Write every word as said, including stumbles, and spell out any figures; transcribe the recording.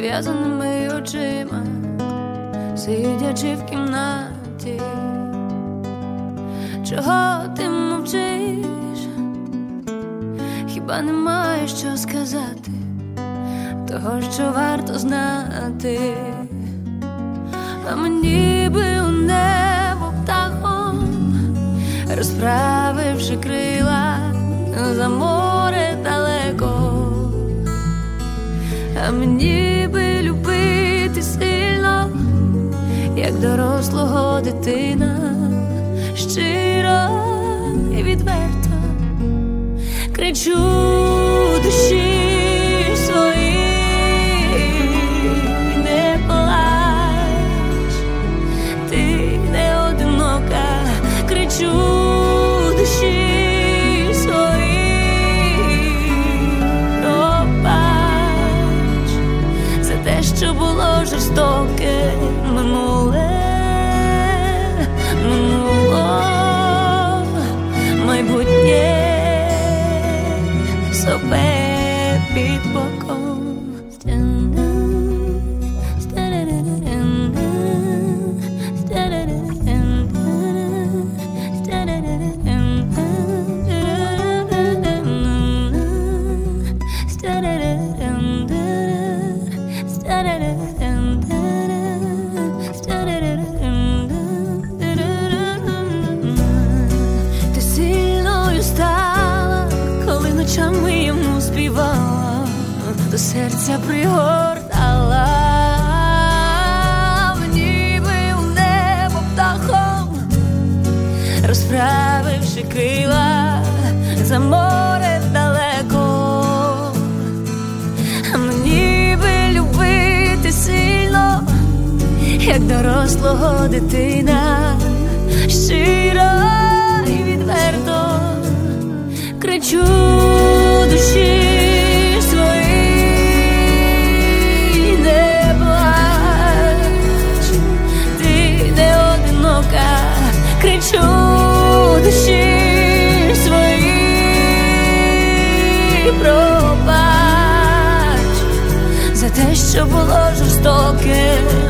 зав'язаними очима, сидячи в кімнаті. Чого ти мовчиш? Хіба немає що сказати, того, що варто знати? А мені би у небо птахом, розправивши крила за море далеко. А мені би любити сильно, як дорослого дитина, щиро і відверто кричу душі своїй: не плач, ти не одинока. Кричу душі своїй: пробач за те, що було жорстоке минуле. Минуло майбутнє себе під боком. Ти сильною стала, коли ночами йому співала, до серця пригортала. Ніби у небо птахом, розправивши крила за море далеко. А мені би любити сильно, як дорослого дитина, щиро і відверто кричу душі своїй: не плач, ти не одинока. Кричу душі своїй: пробач за те, що було жорстоке